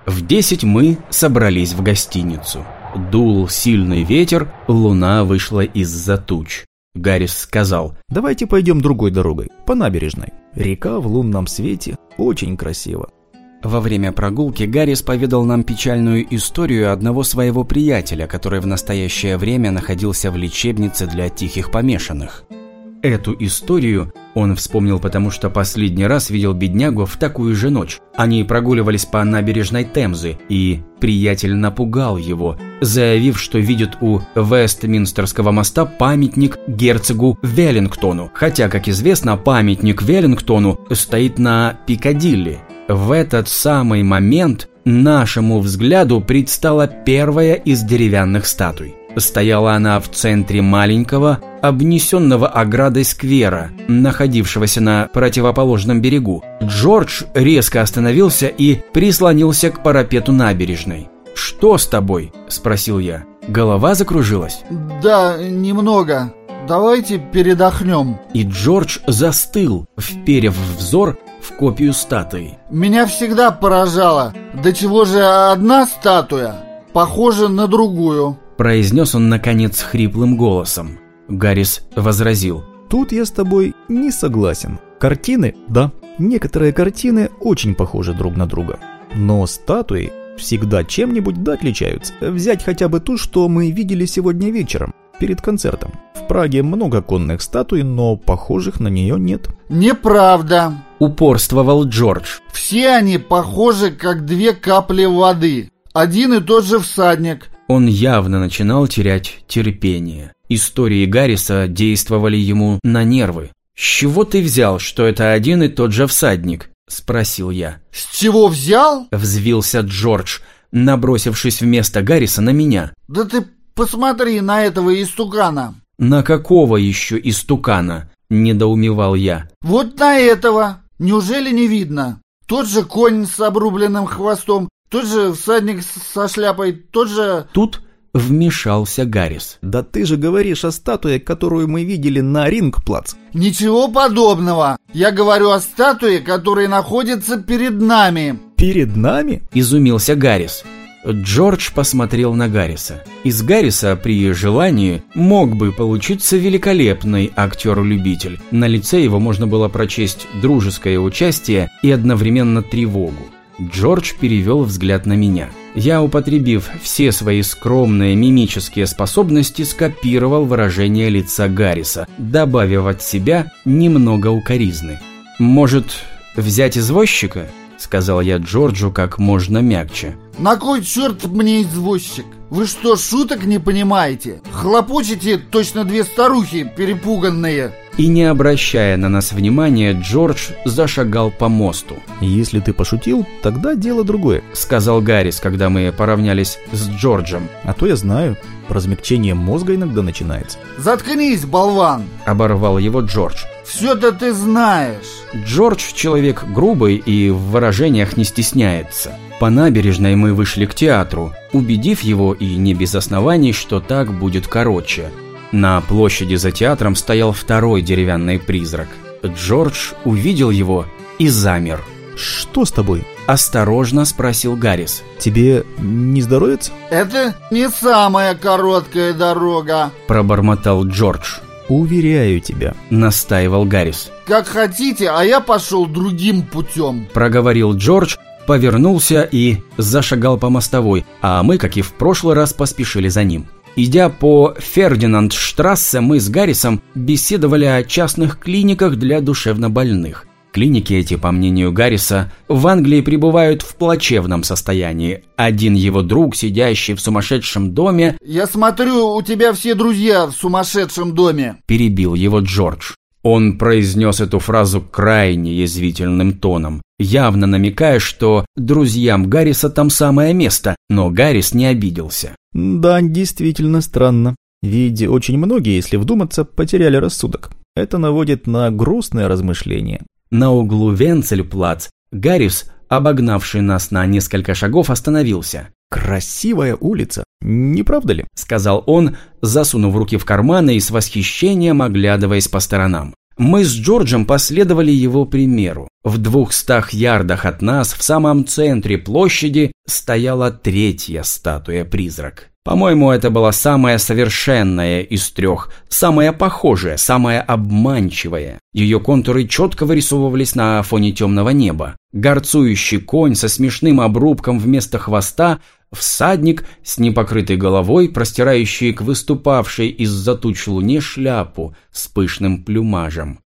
В 10 мы собрались в гостиницу. Дул сильный ветер, луна вышла из-за туч. Гаррис сказал: «Давайте пойдем другой дорогой, по набережной. Река в лунном свете, очень красиво». Во время прогулки Гаррис поведал нам печальную историю одного своего приятеля, который в настоящее время находился в лечебнице для тихих помешанных. Эту историю он вспомнил, потому что последний раз видел беднягу в такую же ночь. Они прогуливались по набережной Темзы, и приятель напугал его, заявив, что видит у Вестминстерского моста памятник герцогу Веллингтону, хотя, как известно, памятник Веллингтону стоит на Пикадилли. В этот самый момент нашему взгляду предстала первая из деревянных статуй. Стояла она в центре маленького, обнесенного оградой сквера, находившегося на противоположном берегу. Джордж резко остановился и прислонился к парапету набережной. «Что с тобой?» – спросил я. Голова закружилась? Да, немного. Давайте передохнем. И Джордж застыл, вперев взор в копию статуи. Меня всегда поражало, до чего же одна статуя похожа на другую, произнес он наконец хриплым голосом. Гаррис возразил: «Тут я с тобой не согласен. Картины, да, некоторые картины очень похожи друг на друга. Но статуи всегда чем-нибудь да отличаются. Взять хотя бы ту, что мы видели сегодня вечером, перед концертом. В Праге много конных статуй, но похожих на нее нет». «Неправда», — упорствовал Джордж. «Все они похожи, как 2 капли воды. Один и тот же всадник». Он явно начинал терять терпение. Истории Гарриса действовали ему на нервы. «С чего ты взял, что это один и тот же всадник?» – спросил я. «С чего взял?» – взвился Джордж, набросившись вместо Гарриса на меня. «Да ты посмотри на этого истукана». «На какого еще истукана?» – недоумевал я. «Вот на этого. Неужели не видно? Тот же конь с обрубленным хвостом, тот же всадник со шляпой, тот же...» Тут вмешался Гаррис. «Да ты же говоришь о статуе, которую мы видели на Рингплац». «Ничего подобного. Я говорю о статуе, которая находится перед нами». «Перед нами?» – изумился Гаррис. Джордж посмотрел на Гарриса. Из Гарриса при желании мог бы получиться великолепный актер-любитель. На лице его можно было прочесть дружеское участие и одновременно тревогу. Джордж перевел взгляд на меня. Я, употребив все свои скромные мимические способности, скопировал выражение лица Гарриса, добавив от себя немного укоризны. «Может, взять извозчика?» – сказал я Джорджу как можно мягче. «На кой черт мне извозчик? Вы что, шуток не понимаете? Хлопочете точно 2 старухи перепуганные». И не обращая на нас внимания, Джордж зашагал по мосту. «Если ты пошутил, тогда дело другое», — сказал Гаррис, когда мы поравнялись с Джорджем. «А то я знаю, размягчение мозга иногда начинается». «Заткнись, болван!» — оборвал его Джордж. «Все-то ты знаешь». Джордж человек грубый и в выражениях не стесняется. По набережной мы вышли к театру, убедив его, и не без оснований, что так будет короче. На площади за театром стоял второй деревянный призрак. Джордж увидел его и замер. «Что с тобой?» – осторожно спросил Гаррис. «Тебе не здоровится?» «Это не самая короткая дорога», – пробормотал Джордж. «Уверяю тебя», – настаивал Гаррис. «Как хотите, а я пошел другим путем», – проговорил Джордж, повернулся и зашагал по мостовой, а мы, как и в прошлый раз, поспешили за ним. Идя по Фердинандштрассе, мы с Гаррисом беседовали о частных клиниках для душевнобольных. Клиники эти, по мнению Гарриса, в Англии пребывают в плачевном состоянии. Один его друг, сидящий в сумасшедшем доме... «Я смотрю, у тебя все друзья в сумасшедшем доме», – перебил его Джордж. Он произнес эту фразу крайне язвительным тоном, явно намекая, что друзьям Гарриса там самое место, но Гаррис не обиделся. «Да, действительно странно. Ведь очень многие, если вдуматься, потеряли рассудок. Это наводит на грустное размышление». На углу Венцельплац Гаррис, обогнавший нас на несколько шагов, остановился. «Красивая улица, не правда ли?» – сказал он, засунув руки в карманы и с восхищением оглядываясь по сторонам. Мы с Джорджем последовали его примеру. В 200 ярдах от нас, в самом центре площади, стояла третья статуя-призрак. По-моему, это была самая совершенная из трех, самая похожая, самая обманчивая. Ее контуры четко вырисовывались на фоне темного неба. Горцующий конь со смешным обрубком вместо хвоста, всадник с непокрытой головой, простирающий к выступавшей из-за туч луне шляпу с пышным плюмажем.